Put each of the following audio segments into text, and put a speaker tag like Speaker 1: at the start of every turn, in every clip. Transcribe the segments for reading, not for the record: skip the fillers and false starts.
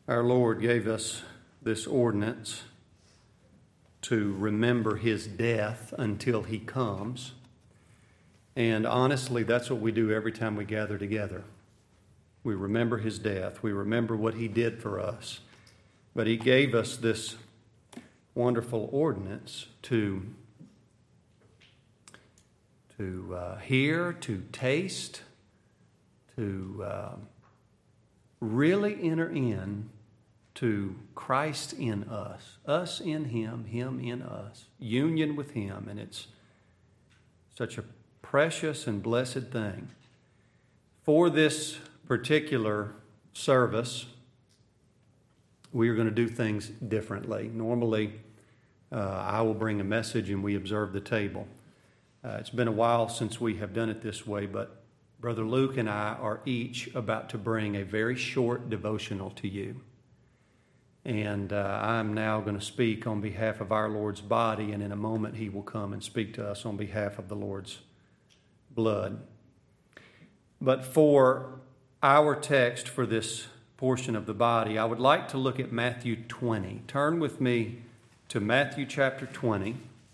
Speaker 1: Our Lord gave us this ordinance to remember His death until He comes. And honestly, that's what we do every time we gather together. We remember His death. We remember what He did for us. But He gave us this wonderful ordinance to hear, to taste, to really enter in to Christ in us in Him, Him in us, union with Him. And it's such a precious and blessed thing. For this particular service, we are going to do things differently. Normally, I will bring a message and we observe the table. It's been a while since we have done it this way, but Brother Luke and I are each about to bring a very short devotional to you. And I'm now going to speak on behalf of our Lord's body, and in a moment He will come and speak to us on behalf of the Lord's blood. But for our text for this portion of the body, I would like to look at Matthew 20. Turn with me to Matthew chapter 20.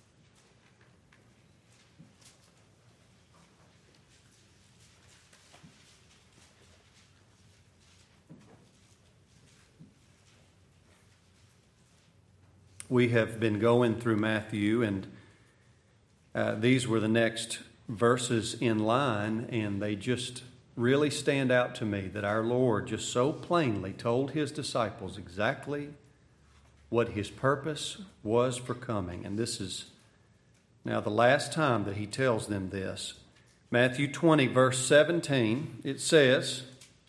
Speaker 1: We have been going through Matthew, and these were the next verses in line, and they just really stand out to me that our Lord just so plainly told His disciples exactly what His purpose was for coming. And this is now the last time that He tells them this. Matthew 20, verse 17, it says,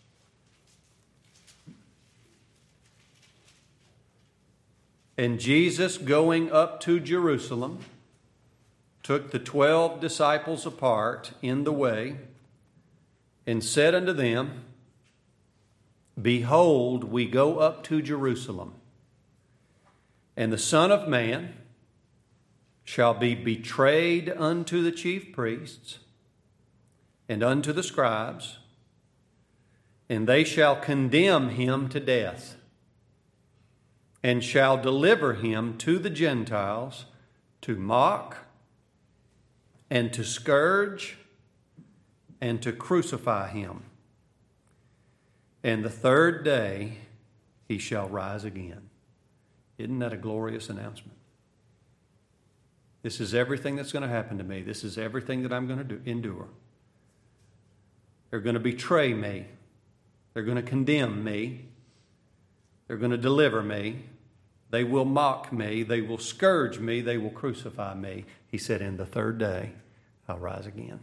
Speaker 1: "And Jesus, going up to Jerusalem, took the 12 disciples apart in the way, and said unto them, Behold, we go up to Jerusalem, and the Son of Man shall be betrayed unto the chief priests and unto the scribes, and they shall condemn Him to death, and shall deliver Him to the Gentiles to mock and to scourge and to crucify Him. And the third day He shall rise again." Isn't that a glorious announcement? This is everything that's going to happen to me. This is everything that I'm going to endure. They're going to betray me. They're going to condemn me. They're going to deliver me. They will mock me. They will scourge me. They will crucify me. He said, "In the third day, I'll rise again."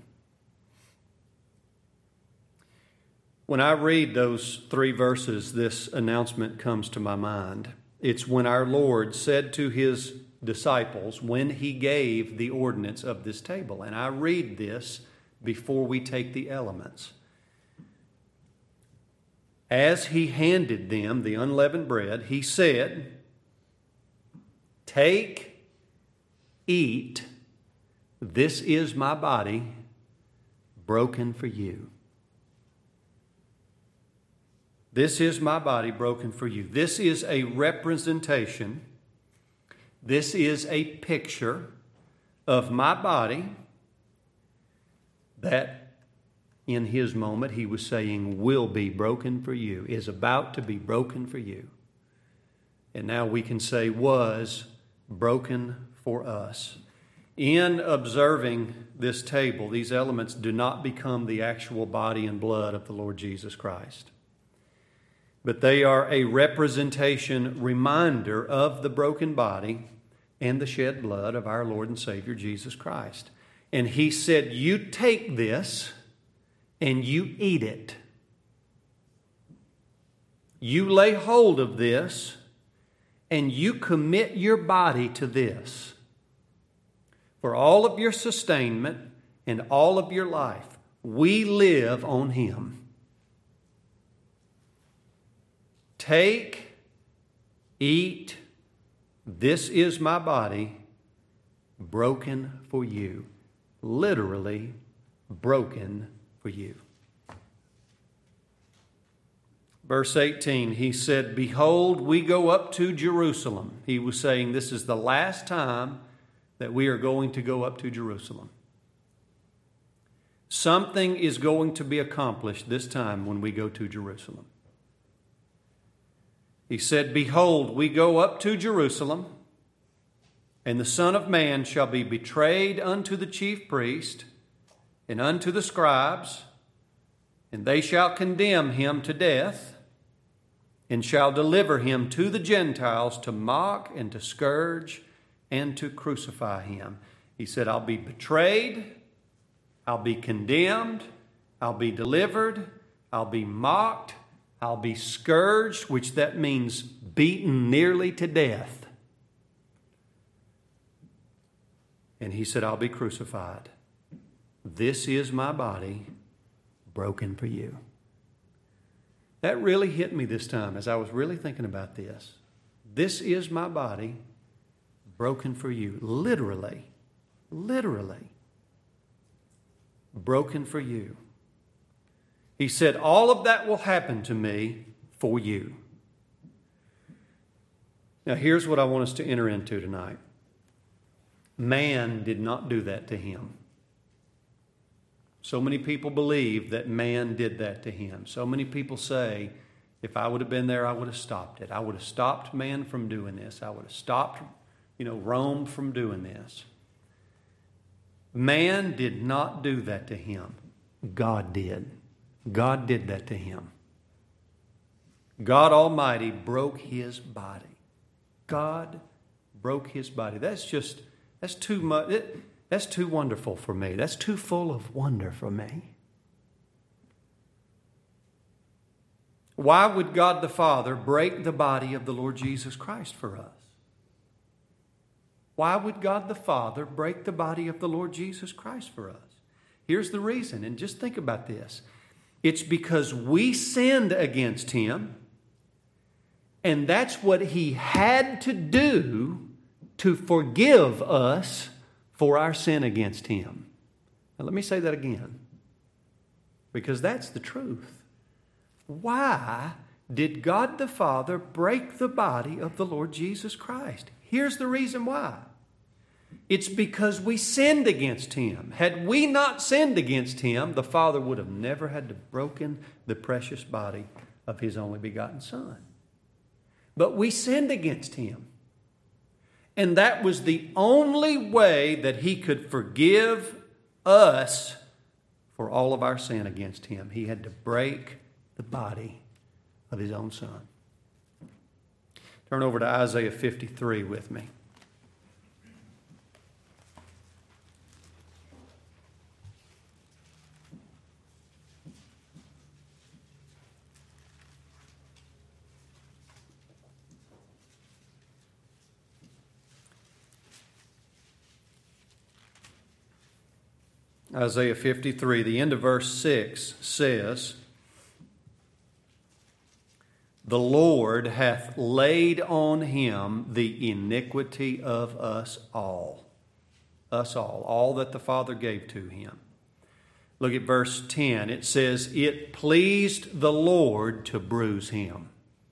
Speaker 1: When I read those 3 verses, this announcement comes to my mind. It's when our Lord said to His disciples, when He gave the ordinance of this table. And I read this before we take the elements. As He handed them the unleavened bread, He said, "Take, eat, this is my body broken for you." This is my body broken for you. This is a representation. This is a picture of my body that in His moment He was saying will be broken for you, is about to be broken for you. And now we can say was broken for us. In observing this table, these elements do not become the actual body and blood of the Lord Jesus Christ, but they are a representation, reminder of the broken body and the shed blood of our Lord and Savior Jesus Christ. And He said, "You take this and you eat it. You lay hold of this and you commit your body to this. For all of your sustainment and all of your life, we live on Him. Take, eat, this is my body broken for you." Literally broken for you. Verse 18, he said, "Behold, we go up to Jerusalem." He was saying this is the last time that we are going to go up to Jerusalem. Something is going to be accomplished this time when we go to Jerusalem. He said, "Behold, we go up to Jerusalem, and the Son of Man shall be betrayed unto the chief priest and unto the scribes, and they shall condemn him to death, and shall deliver him to the Gentiles to mock and to scourge and to crucify him." He said, "I'll be betrayed, I'll be condemned, I'll be delivered, I'll be mocked, I'll be scourged," which that means beaten nearly to death. And he said, "I'll be crucified. This is my body broken for you." That really hit me this time as I was really thinking about this. This is my body broken for you. Literally broken for you. He said, all of that will happen to me for you. Now here's what I want us to enter into tonight. Man did not do that to him. So many people believe that man did that to him. So many people say, if I would have been there, I would have stopped it. I would have stopped man from doing this. I would have stopped, Rome from doing this. Man did not do that to him. God did. God did that to him. God Almighty broke his body. God broke his body. That's too much. That's too wonderful for me. That's too full of wonder for me. Why would God the Father break the body of the Lord Jesus Christ for us? Why would God the Father break the body of the Lord Jesus Christ for us? Here's the reason, and just think about this. It's because we sinned against him, and that's what he had to do to forgive us for our sin against him. Now let me say that again, because that's the truth. Why did God the Father break the body of the Lord Jesus Christ? Here's the reason why. It's because we sinned against him. Had we not sinned against him, the Father would have never had to broken the precious body of his only begotten Son. But we sinned against him. And that was the only way that he could forgive us for all of our sin against him. He had to break the body of his own Son. Turn over to Isaiah 53 with me. Isaiah 53, the end of verse 6 says, "The Lord hath laid on him the iniquity of us all." Us all that the Father gave to him. Look at verse 10. It says, "It pleased the Lord to bruise him."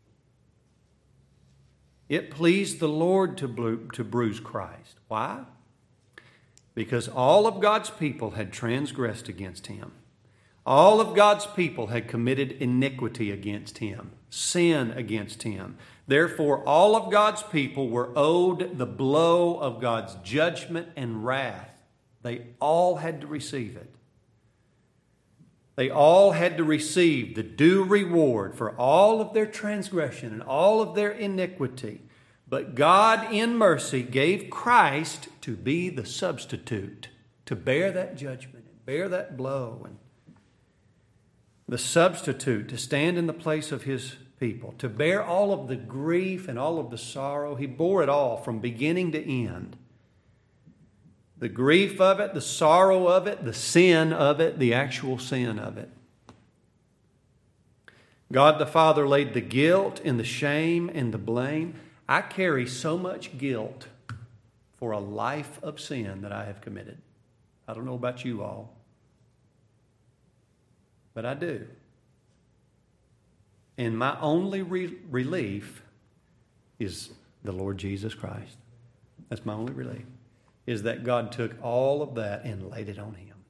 Speaker 1: It pleased the Lord to bruise Christ. Why? Because all of God's people had transgressed against him. All of God's people had committed iniquity against him, sin against him. Therefore, all of God's people were owed the blow of God's judgment and wrath. They all had to receive it. They all had to receive the due reward for all of their transgression and all of their iniquity. But God, in mercy, gave Christ to be the substitute, to bear that judgment and bear that blow. And the substitute, to stand in the place of his people, to bear all of the grief and all of the sorrow. He bore it all from beginning to end. The grief of it, the sorrow of it, the sin of it, the actual sin of it. God the Father laid the guilt and the shame and the blame. I carry so much guilt for a life of sin that I have committed. I don't know about you all, but I do. And my only relief is the Lord Jesus Christ. That's my only relief, is that God took all of that and laid it on him.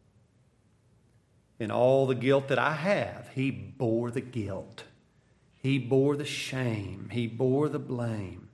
Speaker 1: And all the guilt that I have, he bore the guilt. He bore the shame. He bore the blame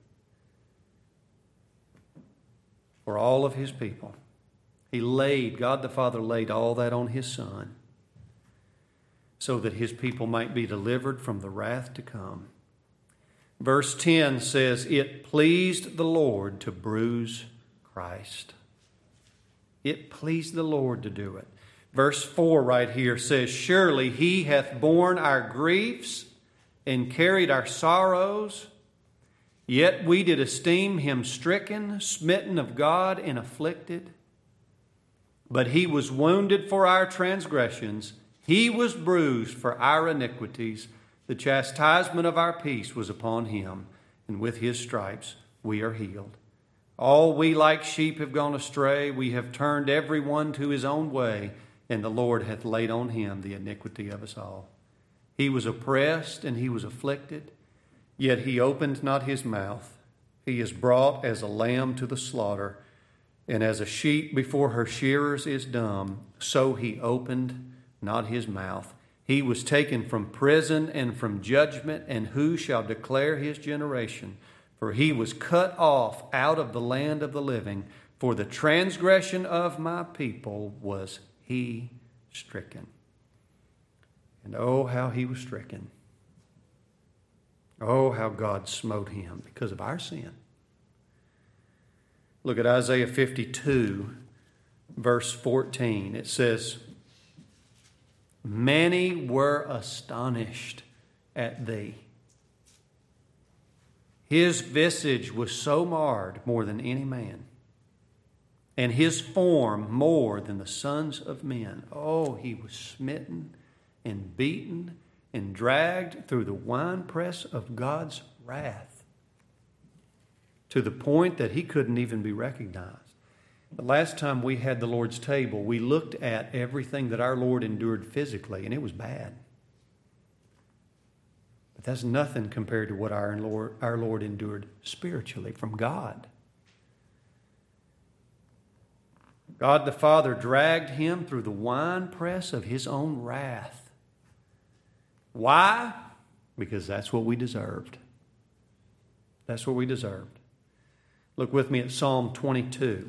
Speaker 1: for all of his people. God the Father laid all that on his Son so that his people might be delivered from the wrath to come. Verse 10 says, it pleased the Lord to bruise Christ. It pleased the Lord to do it. Verse 4 right here says, surely he hath borne our griefs and carried our sorrows, yet we did esteem him stricken, smitten of God, and afflicted. But he was wounded for our transgressions, he was bruised for our iniquities. The chastisement of our peace was upon him, and with his stripes we are healed. All we like sheep have gone astray. We have turned every one to his own way, and the Lord hath laid on him the iniquity of us all. He was oppressed and he was afflicted, yet he opened not his mouth. He is brought as a lamb to the slaughter, and as a sheep before her shearers is dumb, so he opened not his mouth. He was taken from prison and from judgment, and who shall declare his generation? For he was cut off out of the land of the living. For the transgression of my people was he stricken. And oh, how he was stricken. Oh, how God smote him because of our sin. Look at Isaiah 52, verse 14. It says, many were astonished at thee. His visage was so marred more than any man, and his form more than the sons of men. Oh, he was smitten and beaten and dragged through the winepress of God's wrath to the point that he couldn't even be recognized. The last time we had the Lord's table, we looked at everything that our Lord endured physically, and it was bad. But that's nothing compared to what our Lord endured spiritually from God. God the Father dragged him through the winepress of his own wrath. Why? Because that's what we deserved. That's what we deserved. Look with me at Psalm 22.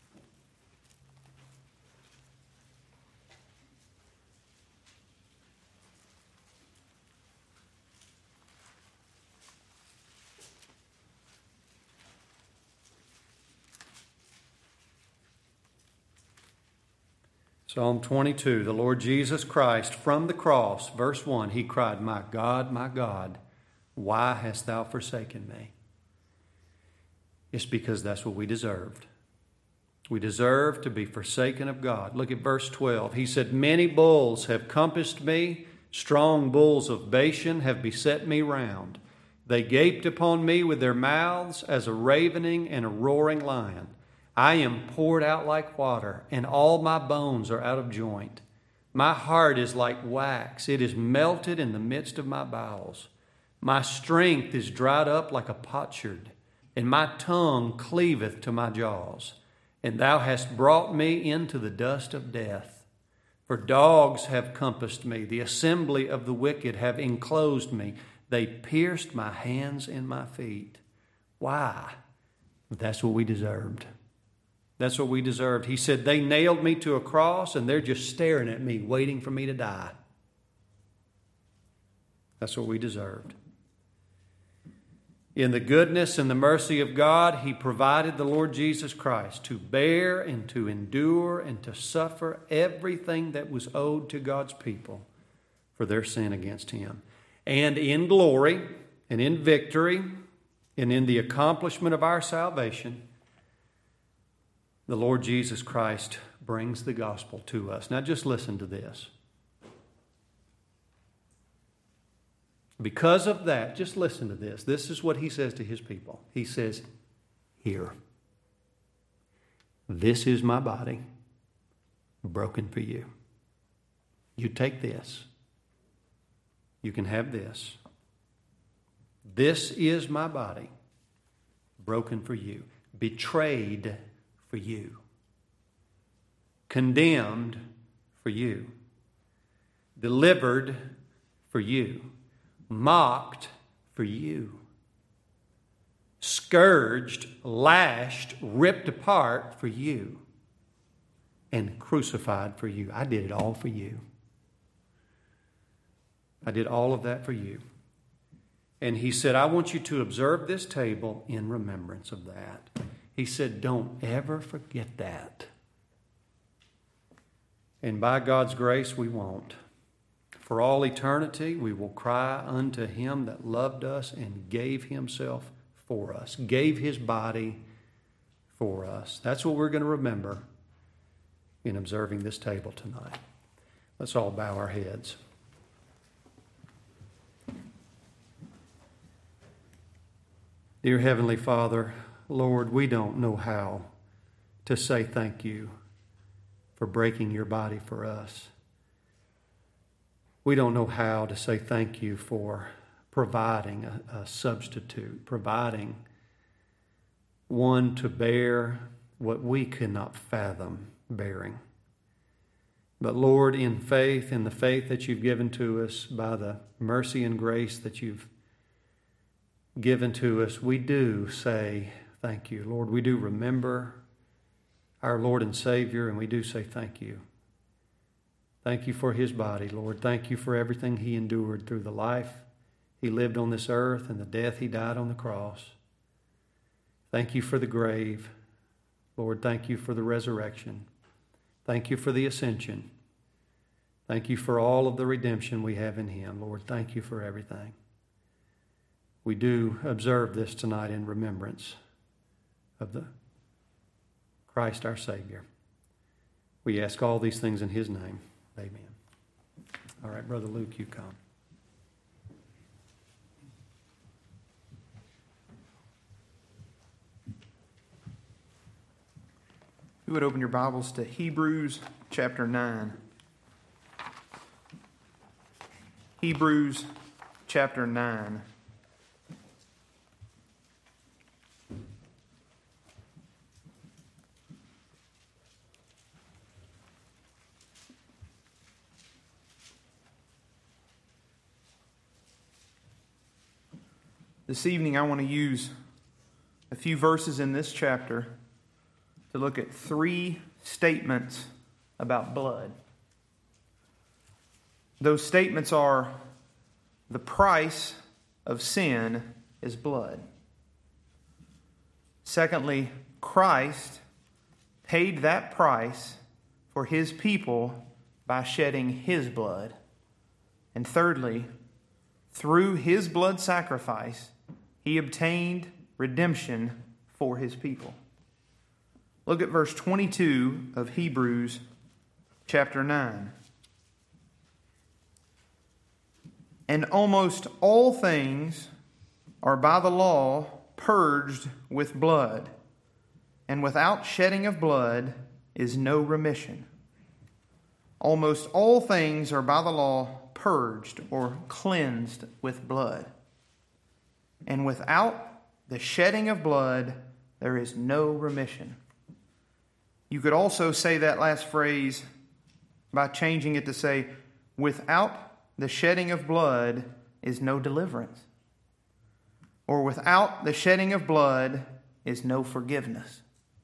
Speaker 1: Psalm 22, the Lord Jesus Christ from the cross, verse 1, he cried, my God, why hast thou forsaken me? It's because that's what we deserved. We deserve to be forsaken of God. Look at verse 12. He said, many bulls have compassed me, strong bulls of Bashan have beset me round. They gaped upon me with their mouths as a ravening and a roaring lion. I am poured out like water, and all my bones are out of joint. My heart is like wax. It is melted in the midst of my bowels. My strength is dried up like a potsherd, and my tongue cleaveth to my jaws. And thou hast brought me into the dust of death. For dogs have compassed me. The assembly of the wicked have enclosed me. They pierced my hands and my feet. Why? That's what we deserved. That's what we deserved. He said, they nailed me to a cross and they're just staring at me, waiting for me to die. That's what we deserved. In the goodness and the mercy of God, he provided the Lord Jesus Christ to bear and to endure and to suffer everything that was owed to God's people for their sin against him. And in glory and in victory and in the accomplishment of our salvation, the Lord Jesus Christ brings the gospel to us. Now just listen to this. Because of that, just listen to this. This is what he says to his people. He says, here, this is my body broken for you. You take this you can have this. This is my body, broken for you, betrayed for you, condemned for you, delivered for you, mocked for you, scourged, lashed, ripped apart for you, and crucified for you. I did it all for you. I did all of that for you. And he said, I want you to observe this table in remembrance of that. He said, don't ever forget that. And by God's grace, we won't. For all eternity, we will cry unto him that loved us and gave himself for us, gave his body for us. That's what we're going to remember in observing this table tonight. Let's all bow our heads. Dear Heavenly Father, Lord, we don't know how to say thank you for breaking your body for us. We don't know how to say thank you for providing a substitute, providing one to bear what we could not fathom bearing. But Lord, in faith, in the faith that you've given to us, by the mercy and grace that you've given to us, we do say thank you. Lord, we do remember our Lord and Savior, and we do say thank you. Thank you for his body, Lord. Thank you for everything he endured through the life he lived on this earth and the death he died on the cross. Thank you for the grave. Lord, thank you for the resurrection. Thank you for the ascension. Thank you for all of the redemption we have in him. Lord, thank you for everything. We do observe this tonight in remembrance of the Christ our Savior. We ask all these things in his name. Amen. All right, Brother Luke, you come.
Speaker 2: You would open your Bibles to Hebrews chapter 9. Hebrews chapter 9. This evening I want to use a few verses in this chapter to look at three statements about blood. Those statements are: the price of sin is blood. Secondly, Christ paid that price for his people by shedding his blood. And thirdly, through his blood sacrifice, he obtained redemption for his people. Look at verse 22 of Hebrews chapter 9. And almost all things are by the law purged with blood, and without shedding of blood is no remission. Almost all things are by the law purged or cleansed with blood, and without the shedding of blood there is no remission. You could also say that last phrase by changing it to say, without the shedding of blood is no deliverance. Or without the shedding of blood is no forgiveness.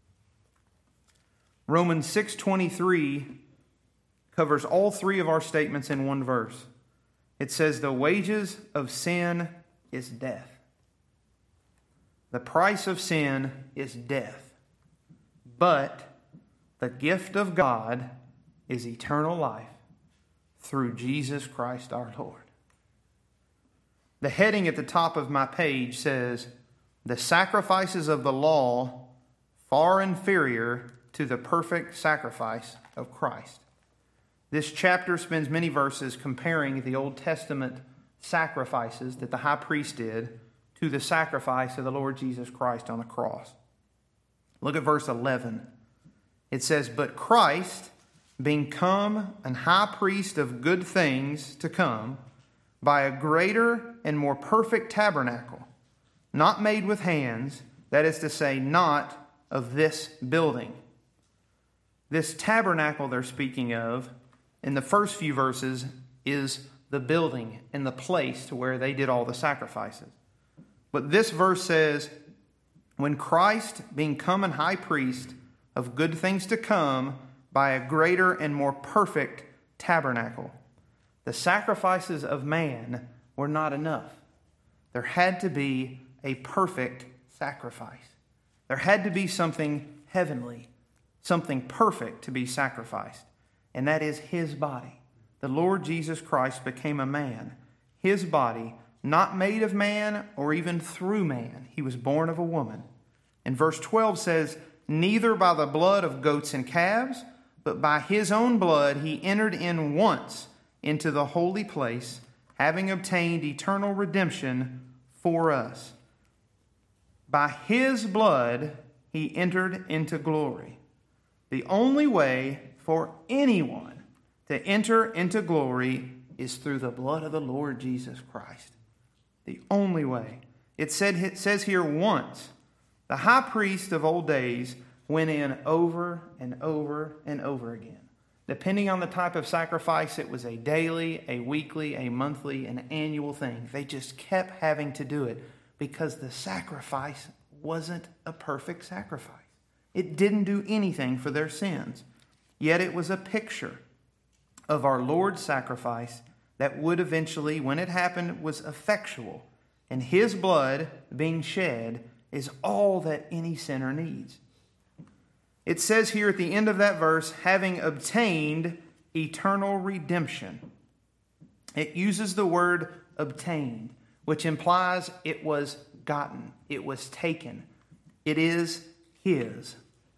Speaker 2: Romans 6:23 covers all three of our statements in one verse. It says, the wages of sin is death. The price of sin is death. But the gift of God is eternal life through Jesus Christ our Lord. The heading at the top of my page says, the sacrifices of the law far inferior to the perfect sacrifice of Christ. This chapter spends many verses comparing the Old Testament sacrifices that the high priest did to the sacrifice of the Lord Jesus Christ on the cross. Look at verse 11. It says, but Christ, being come an high priest of good things to come, by a greater and more perfect tabernacle, not made with hands, that is to say, not of this building. This tabernacle they're speaking of in the first few verses is the building and the place to where they did all the sacrifices. But this verse says, when Christ, being come and high priest of good things to come, by a greater and more perfect tabernacle. The sacrifices of man were not enough. There had to be a perfect sacrifice. There had to be something heavenly, something perfect to be sacrificed. And that is His body. The Lord Jesus Christ became a man. His body, not made of man or even through man. He was born of a woman. And verse 12 says, neither by the blood of goats and calves, but by His own blood He entered in once into the holy place, having obtained eternal redemption for us. By His blood He entered into glory. The only way for anyone to enter into glory is through the blood of the Lord Jesus Christ. The only way. It says here once. The high priest of old days went in over and over and over again. Depending on the type of sacrifice, it was a daily, a weekly, a monthly, an annual thing. They just kept having to do it because the sacrifice wasn't a perfect sacrifice. It didn't do anything for their sins. Yet it was a picture of our Lord's sacrifice that would eventually, when it happened, was effectual. And His blood being shed is all that any sinner needs. It says here at the end of that verse, having obtained eternal redemption. It uses the word obtained, which implies it was gotten, it was taken. It is His.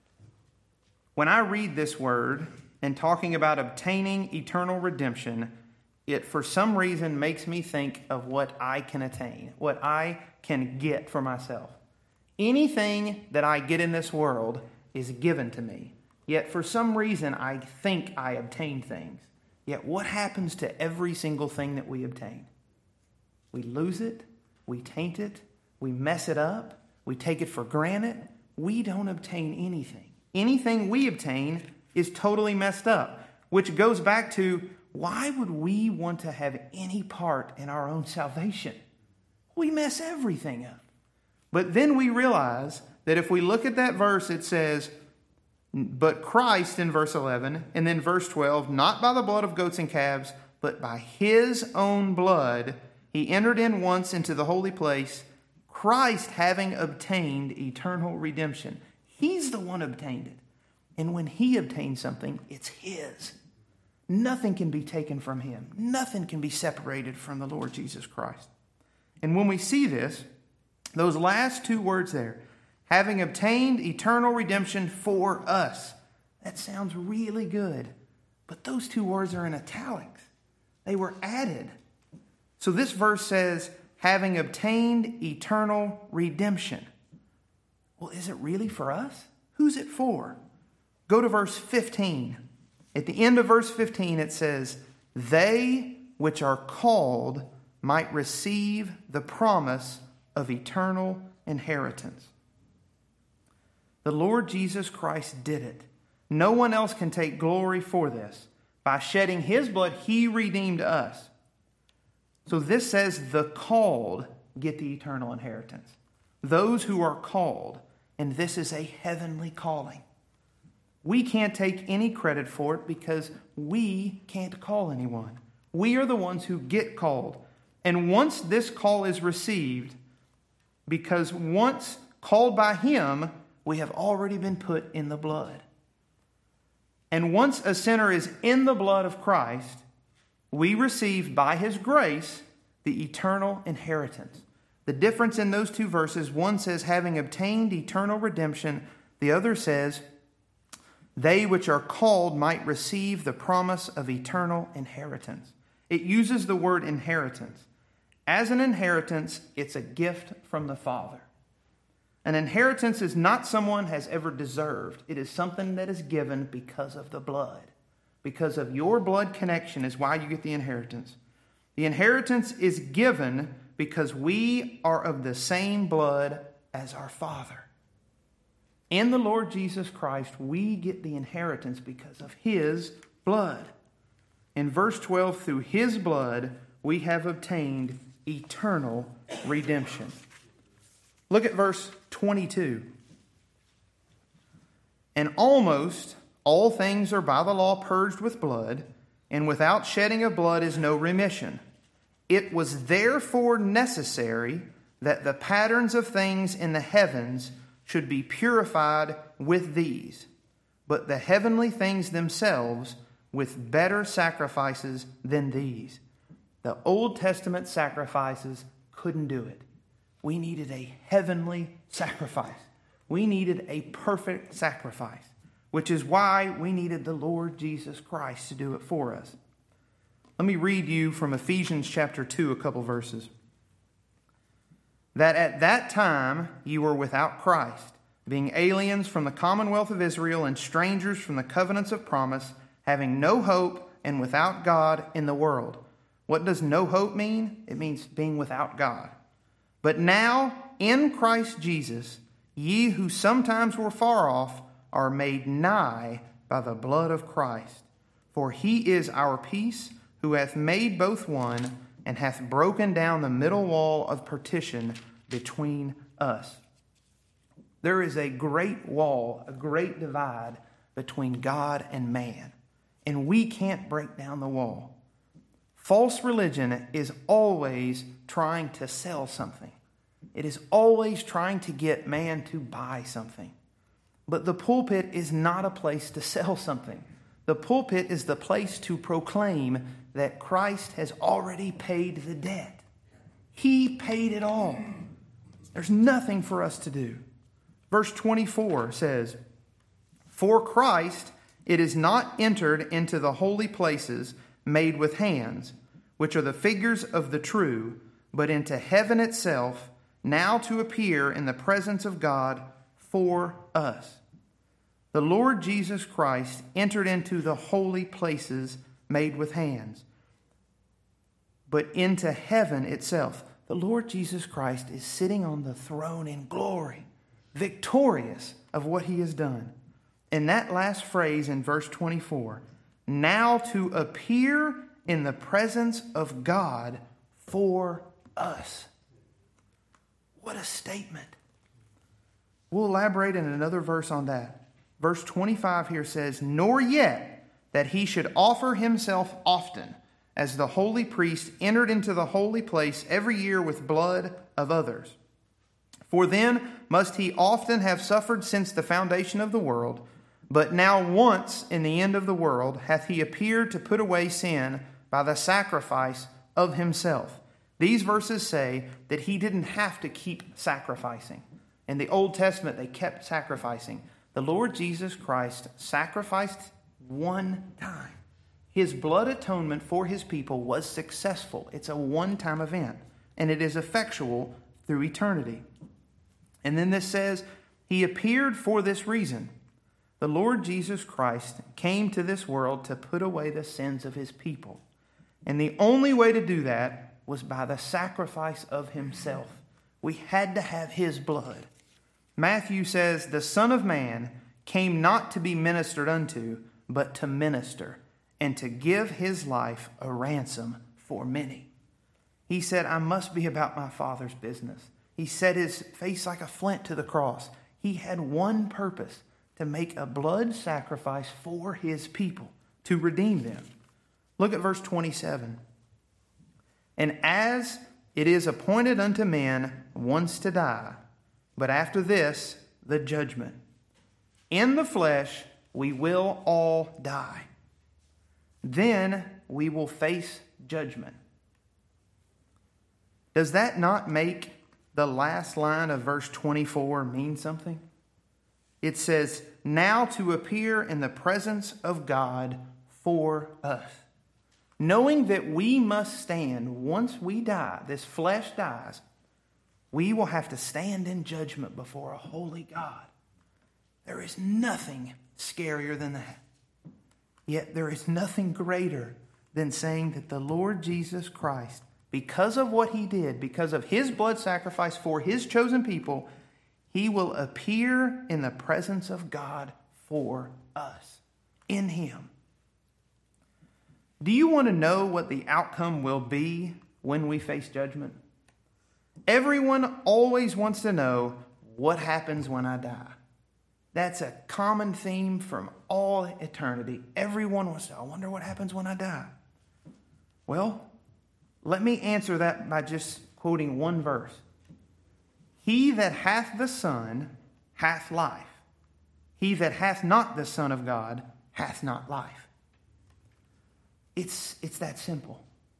Speaker 2: When I read this word and talking about obtaining eternal redemption, it for some reason makes me think of what I can attain, what I can get for myself. Anything that I get in this world is given to me. Yet for some reason I think I obtained things. Yet what happens to every single thing that we obtain? We lose it, we taint it, we mess it up, we take it for granted. We don't obtain anything. Anything we obtain is totally messed up, which goes back to why would we want to have any part in our own salvation? We mess everything up. But then we realize that if we look at that verse, it says, but Christ in verse 11, and then verse 12, not by the blood of goats and calves, but by His own blood, He entered in once into the holy place, Christ having obtained eternal redemption. He's the one who obtained it. And when He obtains something, it's His. Nothing can be taken from Him. Nothing can be separated from the Lord Jesus Christ. And when we see this, those last two words there, having obtained eternal redemption for us. That sounds really good. But those two words are in italics. They were added. So this verse says, having obtained eternal redemption. Well, is it really for us? Who's it for? Go to verse 15. At the end of verse 15, it says, they which are called might receive the promise of eternal inheritance. The Lord Jesus Christ did it. No one else can take glory for this. By shedding His blood, He redeemed us. So this says the called get the eternal inheritance. Those who are called. And this is a heavenly calling. We can't take any credit for it because we can't call anyone. We are the ones who get called. And once this call is received, because once called by Him, we have already been put in the blood. And once a sinner is in the blood of Christ, we receive by His grace the eternal inheritance. The difference in those two verses, one says, having obtained eternal redemption. The other says, they which are called might receive the promise of eternal inheritance. It uses the word inheritance. As an inheritance, it's a gift from the Father. An inheritance is not someone has ever deserved. It is something that is given because of the blood. Because of your blood connection is why you get the inheritance. The inheritance is given because we are of the same blood as our Father. In the Lord Jesus Christ, we get the inheritance because of His blood. In verse 12, through His blood, we have obtained eternal redemption. Look at verse 22. And almost all things are by the law purged with blood, and without shedding of blood is no remission. It was therefore necessary that the patterns of things in the heavens should be purified with these, but the heavenly things themselves with better sacrifices than these. The Old Testament sacrifices couldn't do it. We needed a heavenly sacrifice. We needed a perfect sacrifice, which is why we needed the Lord Jesus Christ to do it for us. Let me read you from Ephesians chapter 2, a couple verses. That at that time you were without Christ, being aliens from the commonwealth of Israel and strangers from the covenants of promise, having no hope and without God in the world. What does no hope mean? It means being without God. But now, in Christ Jesus, ye who sometimes were far off are made nigh by the blood of Christ. For He is our peace, who hath made both one, and hath broken down the middle wall of partition between us. There is a great wall, a great divide between God and man, and we can't break down the wall. False religion is always trying to sell something. It is always trying to get man to buy something. But the pulpit is not a place to sell something. The pulpit is the place to proclaim that Christ has already paid the debt. He paid it all. There's nothing for us to do. Verse 24 says, For Christ it is not entered into the holy places made with hands, which are the figures of the true, but into heaven itself, now to appear in the presence of God for us. The Lord Jesus Christ entered into the holy places made with hands, but into heaven itself. The Lord Jesus Christ is sitting on the throne in glory, victorious of what He has done. And that last phrase in verse 24, now to appear in the presence of God for us. What a statement. We'll elaborate in another verse on that. Verse 25 here says, Nor yet that He should offer Himself often, as the holy priest entered into the holy place every year with blood of others. For then must He often have suffered since the foundation of the world. But now once in the end of the world hath He appeared to put away sin by the sacrifice of Himself. These verses say that He didn't have to keep sacrificing. In the Old Testament, they kept sacrificing. The Lord Jesus Christ sacrificed one time. His blood atonement for His people was successful. It's a one-time event, and it is effectual through eternity. And then this says, He appeared for this reason. The Lord Jesus Christ came to this world to put away the sins of His people. And the only way to do that was by the sacrifice of Himself. We had to have His blood. Matthew says, the Son of Man came not to be ministered unto, but to minister, and to give His life a ransom for many. He said, I must be about my Father's business. He set His face like a flint to the cross. He had one purpose, to make a blood sacrifice for His people, to redeem them. Look at verse 27. And as it is appointed unto men once to die, but after this, the judgment. In the flesh, we will all die. Then we will face judgment. Does that not make the last line of verse 24 mean something? It says, now to appear in the presence of God for us. Knowing that we must stand once we die, this flesh dies, we will have to stand in judgment before a holy God. There is nothing scarier than that. Yet there is nothing greater than saying that the Lord Jesus Christ, because of what he did, because of his blood sacrifice for his chosen people, he will appear in the presence of God for us, in him. Do you want to know what the outcome will be when we face judgment? Everyone always wants to know what happens when I die. That's a common theme from all eternity. Everyone wants to know, I wonder what happens when I die. Well, let me answer that by just quoting one verse. He that hath the Son hath life. He that hath not the Son of God hath not life. It's that simple.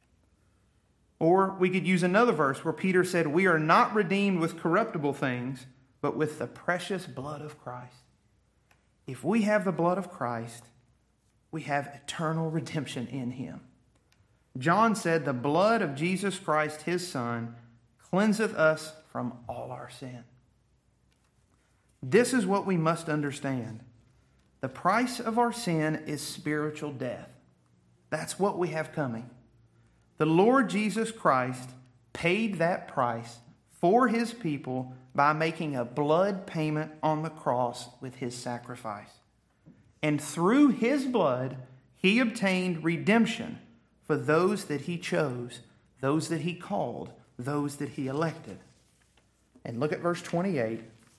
Speaker 2: Or we could use another verse where Peter said, we are not redeemed with corruptible things, but with the precious blood of Christ. If we have the blood of Christ, we have eternal redemption in him. John said, the blood of Jesus Christ, his Son, cleanseth us from all our sin. This is what we must understand. The price of our sin is spiritual death. That's what we have coming. The Lord Jesus Christ paid that price for his people by making a blood payment on the cross with his sacrifice. And through his blood, he obtained redemption for those that he chose, those that he called, those that he elected. And look at verse 28.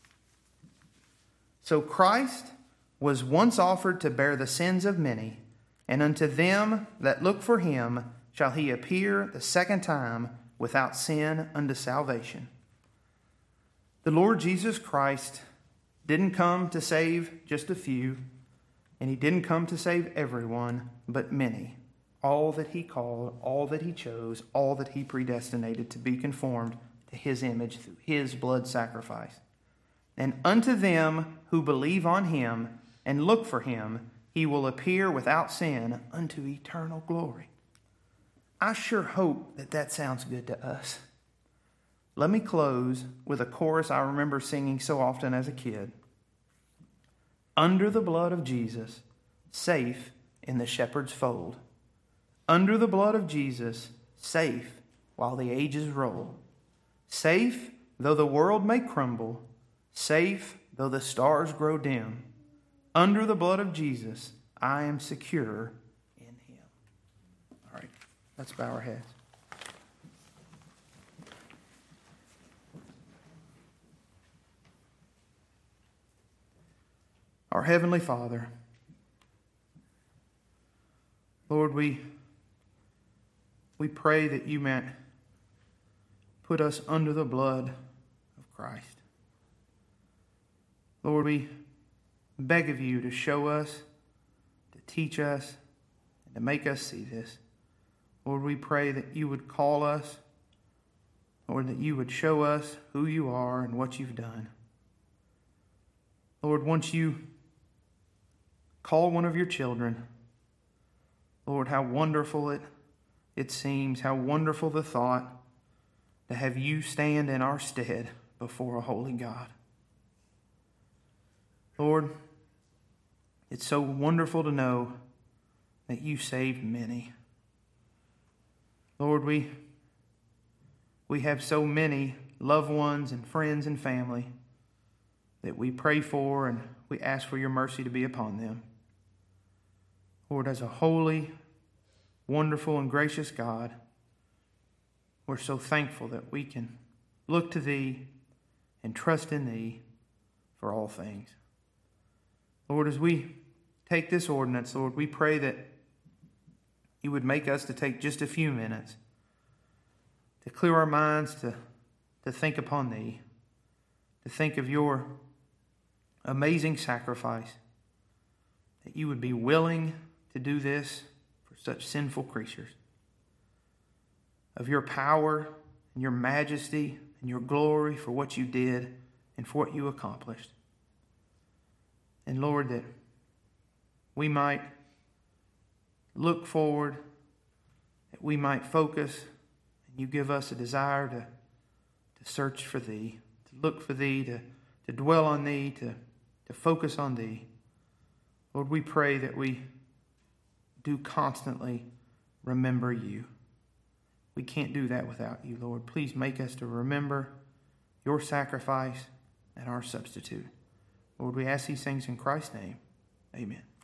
Speaker 2: So Christ was once offered to bear the sins of many, and unto them that look for him shall he appear the second time without sin unto salvation. The Lord Jesus Christ didn't come to save just a few, and he didn't come to save everyone, but many. All that he called, all that he chose, all that he predestinated to be conformed to his image through his blood sacrifice. And unto them who believe on him and look for him, he will appear without sin unto eternal glory. I sure hope that sounds good to us. Let me close with a chorus I remember singing so often as a kid. Under the blood of Jesus, safe in the shepherd's fold. Under the blood of Jesus, safe while the ages roll. Safe though the world may crumble, safe though the stars grow dim. Under the blood of Jesus, I am secure in him. All right, let's bow our heads. Our Heavenly Father, Lord, we pray that you might put us under the blood of Christ. Lord, we beg of you to show us, to teach us, and to make us see this. Lord, we pray that you would call us, Lord, that you would show us who you are and what you've done. Lord, once you call one of your children, Lord, how wonderful it seems, how wonderful the thought to have you stand in our stead before a holy God. Lord, it's so wonderful to know that you saved many. Lord, we have so many loved ones and friends and family that we pray for and we ask for your mercy to be upon them. Lord, as a holy, wonderful, and gracious God, we're so thankful that we can look to thee and trust in thee for all things. Lord, as we take this ordinance, Lord, we pray that you would make us to take just a few minutes to clear our minds, to think upon thee, to think of your amazing sacrifice, that you would be willing to do this for such sinful creatures, of your power and your majesty and your glory for what you did and for what you accomplished. And Lord, that we might look forward, that we might focus, and you give us a desire to search for thee, to look for thee, to dwell on thee, to focus on thee. Lord, we pray that we do constantly remember you. We can't do that without you, Lord. Please make us to remember your sacrifice and our substitute. Lord, we ask these things in Christ's name. Amen.